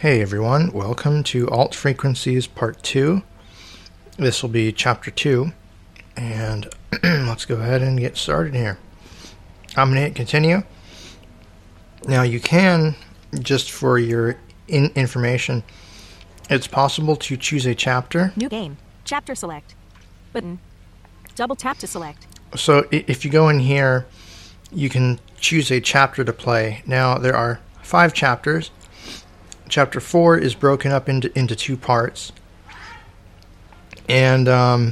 Hey everyone, welcome to Alt Frequencies Part 2. This will be Chapter 2, and let's go ahead and get started here. I'm going to hit continue. Now you can, just for your information, it's possible to choose a chapter. New game. Chapter select. Button. Double tap to select. So if you go in here, you can choose a chapter to play. Now there are 5 chapters. Chapter 4 is broken up into 2 parts. And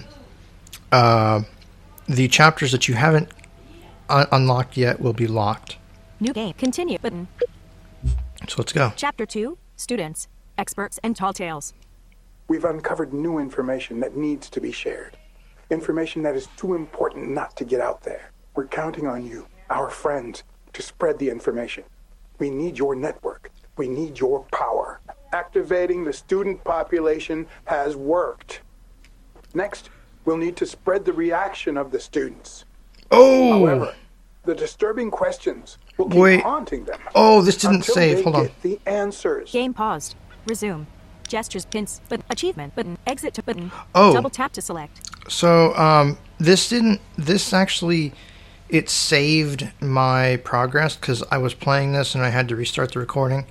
the chapters that you haven't unlocked yet will be locked. New game. Continue. Button. So let's go. Chapter 2. Students, experts, and tall tales. We've uncovered new information that needs to be shared. Information that is too important not to get out there. We're counting on you, our friends, to spread the information. We need your network. We need your power. Activating the student population has worked. Next, we'll need to spread the reaction of the students. Oh! However, the disturbing questions will keep haunting them. Oh, this didn't until save. they Hold on. get the answers. Game paused. Resume. Gestures, pins, button, achievement, button, exit to button. Oh. Double tap to select. So, this actually, it saved my progress because I was playing this and I had to restart the recording.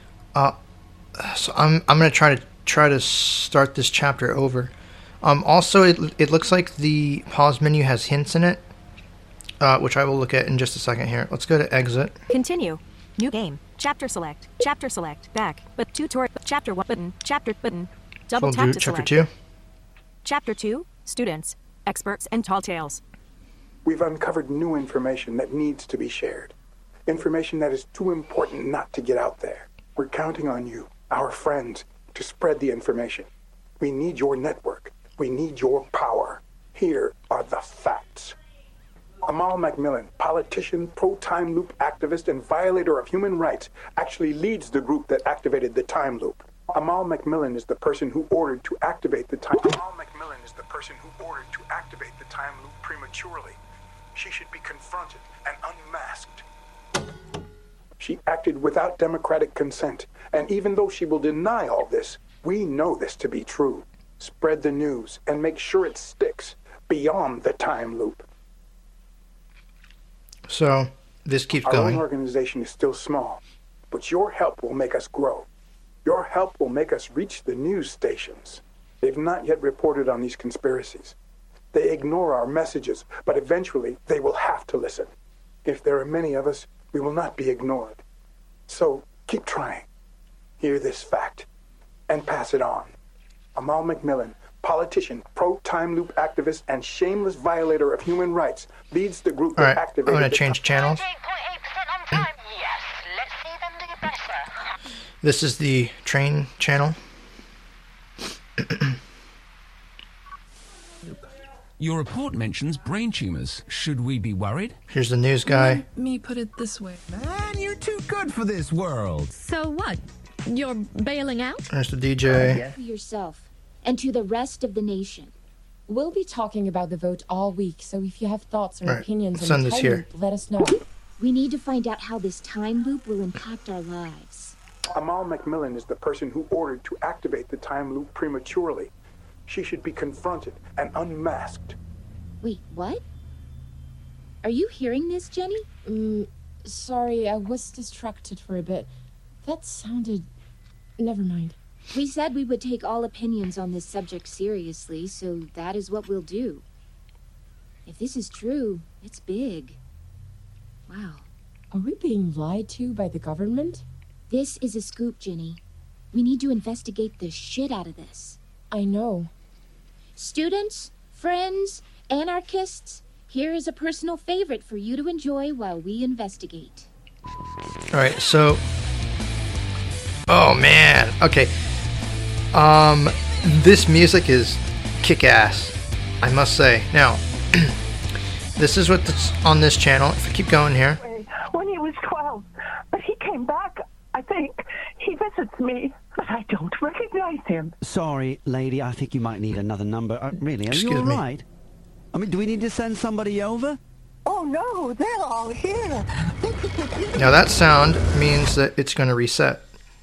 So I'm gonna try to start this chapter over. Also, it looks like the pause menu has hints in it, which I will look at in just a second here. Let's go to exit. Continue. New game. Chapter select. Chapter select. Back. But tutorial. Chapter 1 button. Chapter button. Double We'll tap do to chapter select. 2. Chapter 2. Students, experts, and tall tales. We've uncovered new information that needs to be shared. Information that is too important not to get out there. We're counting on you, our friends, to spread the information. We need your network. We need your power. Here are the facts. Amal Macmillan, politician, pro-time loop activist, and violator of human rights, actually leads the group that activated the time loop. Amal Macmillan is the person who ordered to activate the time loop. Amal Macmillan is the person who ordered to activate the time loop prematurely. She should be confronted and unmasked. She acted without democratic consent, and even though she will deny all this, we know this to be true. Spread the news and make sure it sticks beyond the time loop. So this keeps Our going. own organization is still small, but your help will make us grow. Your help will make us reach the news stations. They've not yet reported on these conspiracies. They ignore our messages, but eventually they will have to listen. If there are many of us, we will not be ignored. So keep trying. Hear this fact and pass it on. Amal Macmillan, politician, pro-time loop activist, and shameless violator of human rights, leads the group All that right, I'm activated going to the change channels. 8.8% on time. Yes, let's see them do it better. This is the train channel. Your report mentions brain tumors. Should we be worried? Here's the news guy. Let me put it this way. Man, you're too good for this world. So what? You're bailing out? There's the DJ. To yourself and to the rest of the nation. We'll be talking about the vote all week, so if you have thoughts or All right, opinions send on the this time here. loop, let us know. We need to find out how this time loop will impact our lives. Amal Macmillan is the person who ordered to activate the time loop prematurely. She should be confronted and unmasked. Wait, what? Are you hearing this, Jenny? Sorry, I was distracted for a bit. That sounded... Never mind. We said we would take all opinions on this subject seriously, so that is what we'll do. If this is true, it's big. Wow. Are we being lied to by the government? This is a scoop, Jenny. We need to investigate the shit out of this. I know. Students, friends, anarchists, here is a personal favorite for you to enjoy while we investigate. All right, so. Oh man. Okay. This music is kick-ass, I must say. Now, this is what's on this channel. If I keep going here. When he was 12, but he came back, I think. He visits me, but I don't recognize him. Sorry, lady, I think you might need another number. Really, are Excuse you all me. right? I mean, do we need to send somebody over? Oh, no, they're all here. Now that sound means that it's going to reset.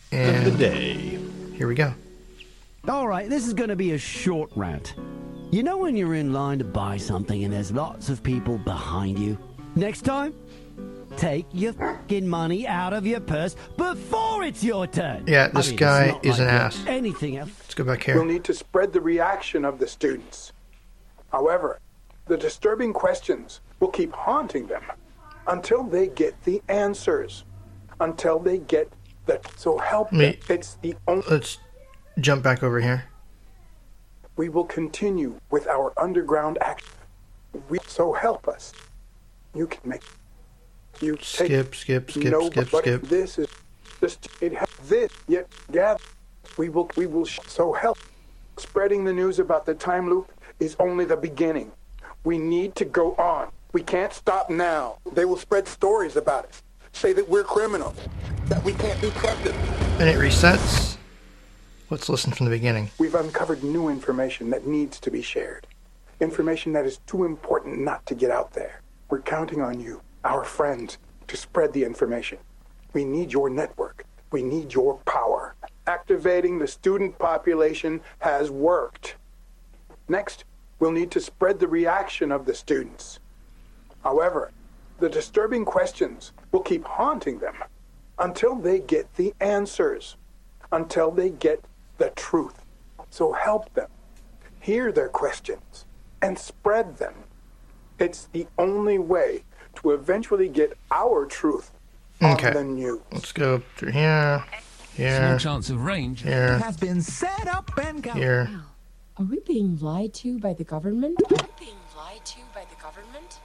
And of the day. Here we go. All right, this is going to be a short rant. You know when you're in line to buy something and there's lots of people behind you? Next time, take your fucking money out of your purse before it's your turn. Yeah, this guy it's not is like an ass. Anything else? Let's go back We'll here. need to spread the reaction of the students. However, the disturbing questions will keep haunting them until they get the answers. Until they get the... So help them. It's the only... Let's jump back over here. We will continue with our underground action. So help us. You can make... You Skip. But this is just it. This yet gather. We will. So help. Spreading the news about the time loop is only the beginning. We need to go on. We can't stop now. They will spread stories about us. Say that we're criminals. That we can't be trusted. And it resets. Let's listen from the beginning. We've uncovered new information that needs to be shared. Information that is too important not to get out there. We're counting on you, our friends, to spread the information. We need your network. We need your power. Activating the student population has worked. Next, we'll need to spread the reaction of the students. However, the disturbing questions will keep haunting them until they get the answers, until they get the truth. So help them. Hear their questions and spread them. It's the only way to eventually get our truth on the news. Let's go through here. Small chance of range. Here. Has been set up and go. Here. Are we being lied to by the government? Are we being lied to by the government?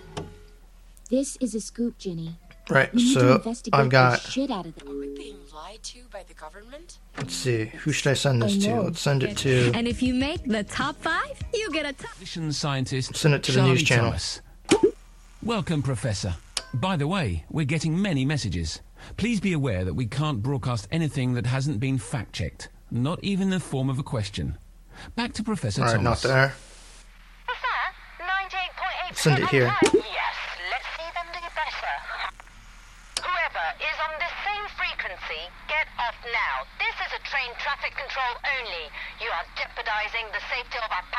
This is a scoop, Ginny. Right, We need to so investigate I've got... the shit out of them. Are we being lied to by the government? Let's see. Who should I send this to? Let's send it to... And if you make the top 5, you get a top... Physician scientist Send it to the Charlie news channel. Thomas. Welcome, Professor. By the way, we're getting many messages. Please be aware that we can't broadcast anything that hasn't been fact-checked, not even in the form of a question. Back to Professor Alright, not Thomas. there. Sir, 98.8% Send it here. Yes, let's see them do better. Whoever is on the same frequency, get off now. This is a train traffic control only. You are jeopardizing the safety of our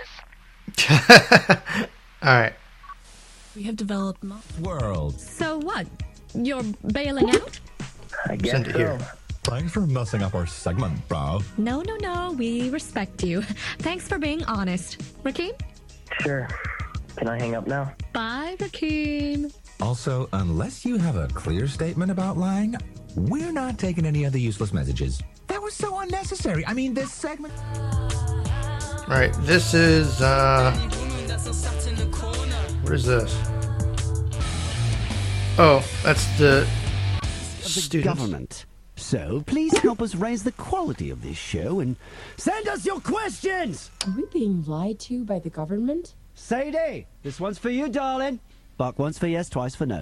passengers. Alright. We have developed... World. So what? You're bailing out? I guess Send it here. Thanks for messing up our segment, bro. No. We respect you. Thanks for being honest. Rakeem? Sure. Can I hang up now? Bye, Rakeem. Also, unless you have a clear statement about lying, we're not taking any of the useless messages. That was so unnecessary. I mean, this segment... Alright, this is, what is this? Oh, that's the Of the students. government. So, please help us raise the quality of this show and send us your questions! Are we being lied to by the government? Sadie, this one's for you, darling. Buck once for yes, twice for no.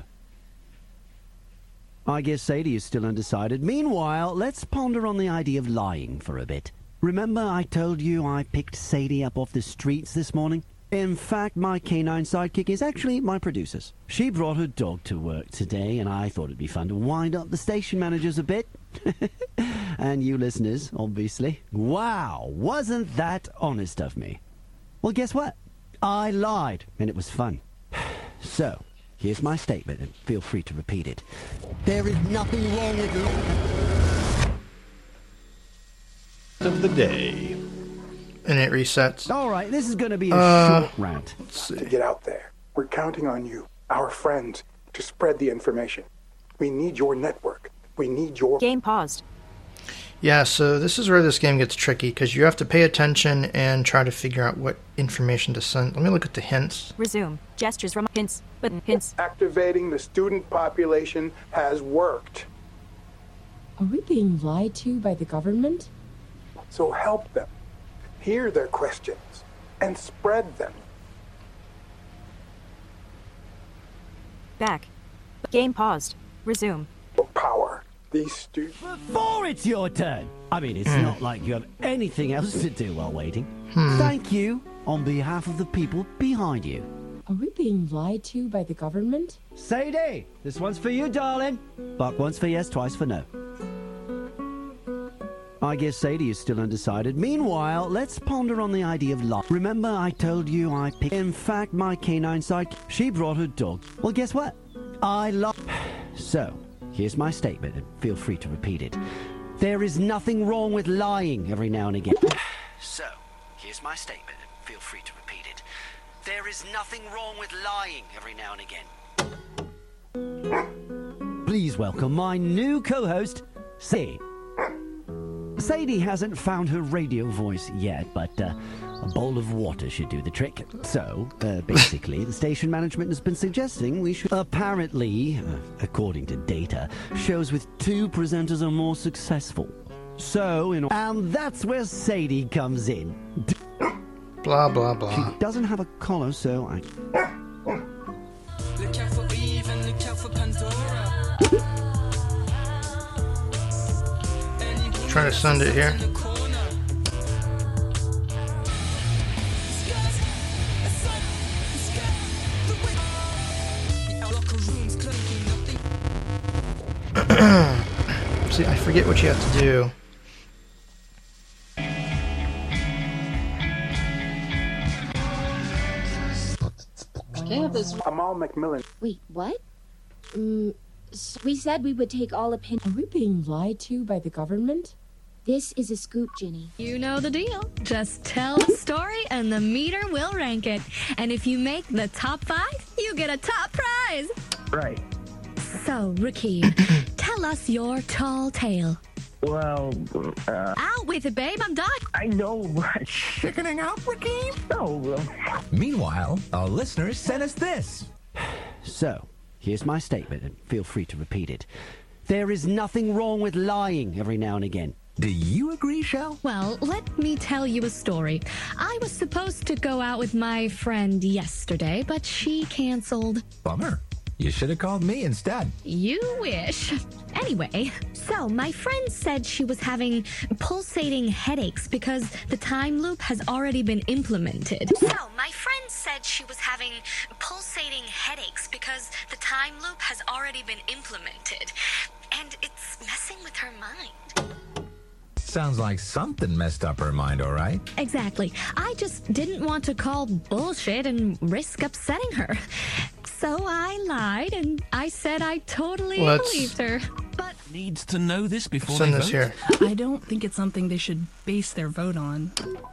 I guess Sadie is still undecided. Meanwhile, let's ponder on the idea of lying for a bit. Remember I told you I picked Sadie up off the streets this morning? In fact, my canine sidekick is actually my producer's. She brought her dog to work today, and I thought it'd be fun to wind up the station managers a bit. And you listeners, obviously. Wow, wasn't that honest of me? Well, guess what? I lied, and it was fun. So, here's my statement, and feel free to repeat it. There is nothing wrong with Of the day. And it resets. Alright, this is going to be a short rant. To get out there. We're counting on you, our friends, to spread the information. We need your network. We need your... Game paused. Yeah, so this is where this game gets tricky, because you have to pay attention and try to figure out what information to send. Let me look at the hints. Resume. Gestures from hints. Button. Hints. Activating the student population has worked. Are we being lied to by the government? So help them. Hear their questions and spread them. Back. Game paused. Resume. Power. These students... Before it's your turn! I mean, it's not like you have anything else to do while waiting. Thank you on behalf of the people behind you. Are we being lied to by the government? Sadie, this one's for you, darling. Buck once for yes, twice for no. I guess Sadie is still undecided. Meanwhile, let's ponder on the idea of lying. Remember I told you I picked... In fact, my canine sidekick, she brought her dog. Well, guess what? I love... So, here's my statement, and feel free to repeat it. There is nothing wrong with lying every now and again. So, here's my statement, and feel free to repeat it. There is nothing wrong with lying every now and again. Please welcome my new co-host, Sadie. Sadie hasn't found her radio voice yet, but a bowl of water should do the trick. So, basically, the station management has been suggesting we should... Apparently, according to data, shows with 2 presenters are more successful. So, and that's where Sadie comes in. Blah, blah, blah. She doesn't have a collar, so I... Look out for Eve and look out for Pandora. Trying to send it here. See, I forget what you have to do. Amal McMillan. Wait, what? We said we would take all opinions. Are we being lied to by the government? This is a scoop, Ginny. You know the deal. Just tell the story and the meter will rank it. And if you make the top 5, you get a top prize. Right. So, Rakeem, tell us your tall tale. Well, Out with it, babe. I'm done. I know. Chickening out, Rakeem? No. Meanwhile, our listeners sent us this. So, here's my statement, and feel free to repeat it. There is nothing wrong with lying every now and again. Do you agree, Shell? Well, let me tell you a story. I was supposed to go out with my friend yesterday, but she canceled. Bummer. You should have called me instead. You wish. Anyway, so my friend said she was having pulsating headaches because the time loop has already been implemented. So my friend said she was having pulsating headaches because the time loop has already been implemented. And it's messing with her mind. Sounds like something messed up her mind, all right? Exactly. I just didn't want to call bullshit and risk upsetting her. So I lied and I said I totally believed her. But needs to know this before Send they this vote. here. I don't think it's something they should base their vote on.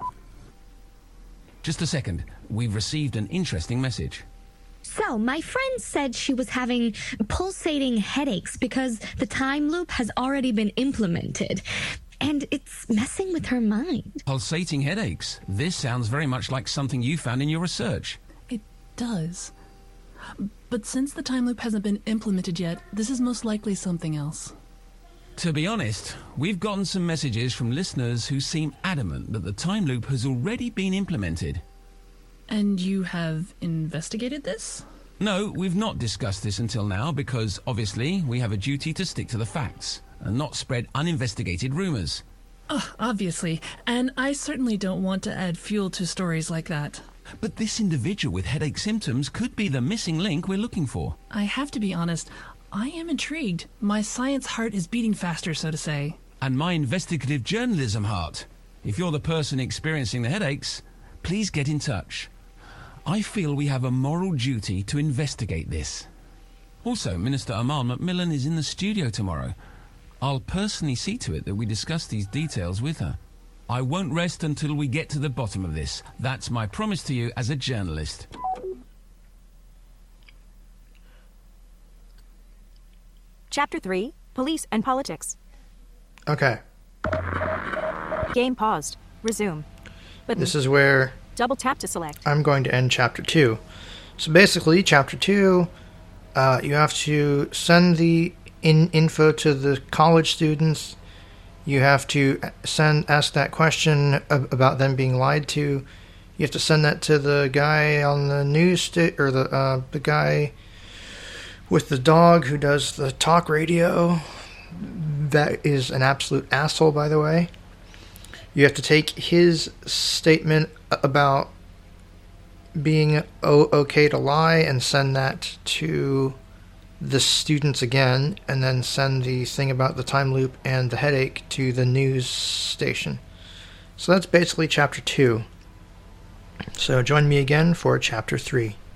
Just a second. We've received an interesting message. So, my friend said she was having pulsating headaches because the time loop has already been implemented. And it's messing with her mind. Pulsating headaches. This sounds very much like something you found in your research. It does. But since the time loop hasn't been implemented yet, this is most likely something else. To be honest, we've gotten some messages from listeners who seem adamant that the time loop has already been implemented. And you have investigated this? No, we've not discussed this until now because, obviously, we have a duty to stick to the facts and not spread uninvestigated rumours. Obviously. And I certainly don't want to add fuel to stories like that. But this individual with headache symptoms could be the missing link we're looking for. I have to be honest, I am intrigued. My science heart is beating faster, so to say. And my investigative journalism heart. If you're the person experiencing the headaches, please get in touch. I feel we have a moral duty to investigate this. Also, Minister Amal McMillan is in the studio tomorrow. I'll personally see to it that we discuss these details with her. I won't rest until we get to the bottom of this. That's my promise to you as a journalist. Chapter 3, Police and Politics. Okay. Game paused. Resume. Button. This is where Double tap to select. I'm going to end Chapter 2. So basically, Chapter 2, you have to send the info to the college students. You have to ask that question about them being lied to. You have to send that to the guy on the news or the guy with the dog who does the talk radio. That is an absolute asshole, by the way. You have to take his statement about being okay to lie and send that to the students again, and then send the thing about the time loop and the headache to the news station. So that's basically Chapter 2. So join me again for Chapter 3.